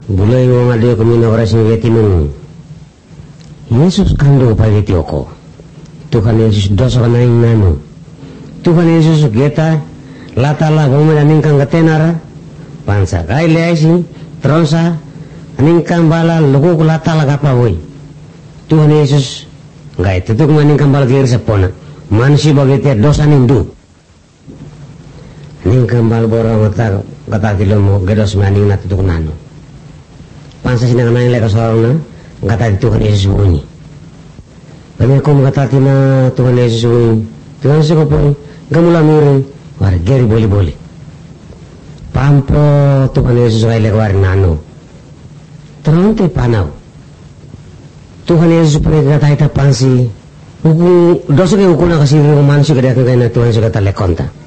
Bulay mo nga diyo kami na oras ng yatimong Yesus kando pa yetioko. Tuhan Yesus dosa ka na yung nano. Tuhan Yesus kita latala buman aning kang katenara pansa kay leasi tronsa aning kang bala lugo latala kapawoy. Tuhan Yesus nggak tutuk maning kang bala kiri sapona mansi bagiti dosa nindu. Aning kang bala borong kata kilo mo gedos maning na tutuk nano. Pansa sinang nang leka sorong na kata Tuhan Yesus bunyi. Kami ako makatati na Tuhan Yesus bunyi. Tuhan Yesus ko po gamula miring war geri boli pampo Tuhan Yesus kay leka war nano. Teronte panaw. Tuhan Yesus pare kata pansi. Hukum dosa ke hukum na kasi mansi kada kay na Tuhan Yesus kata lekonta.